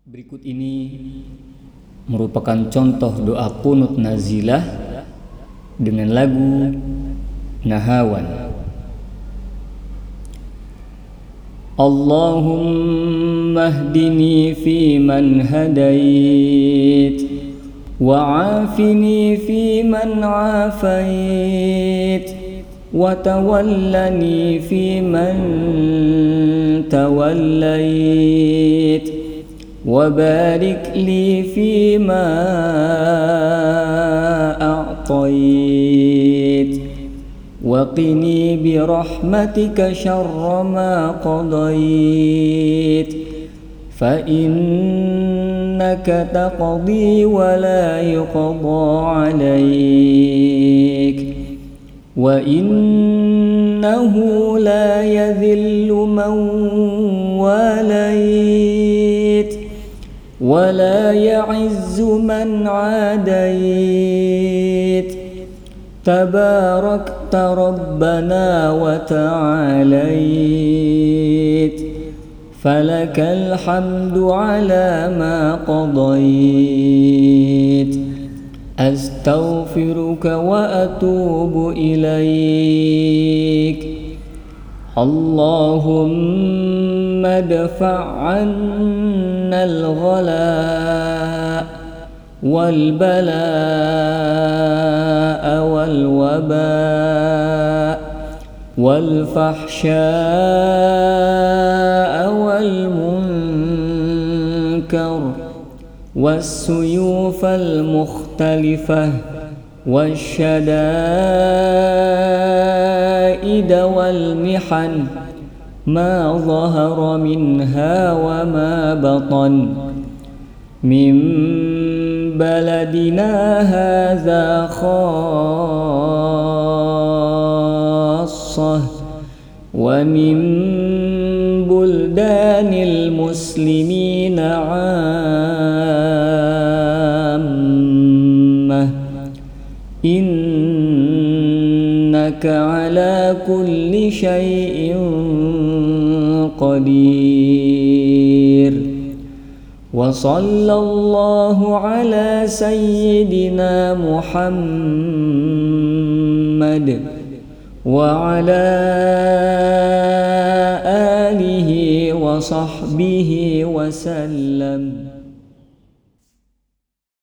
Berikut ini merupakan contoh doa qunut nazilah dengan lagu Nahawan. Allahumma hdini fi man hadait wa afini fi man afait wa tawallani fi man tawallait وبارك لي فيما أعطيت وقني برحمتك شر ما قضيت فإنك تقضي ولا يقضى عليك وإنه لا يذل من واليت ولا يعز من عاديت تباركت ربنا وتعاليت فلك الحمد على ما قضيت أستغفرك وأتوب إليك اللهم ادفع عنا الغلاء والبلاء والوباء والفحشاء والمنكر والسيوف المختلفة والشدائد والمحن ما ظهر منها وما بطن من بلدنا هذا خاصة ومن بلدان المسلمين عامة إنك على كل شيء قدير وصلى الله على سيدنا محمد وعلى آله وصحبه وسلم.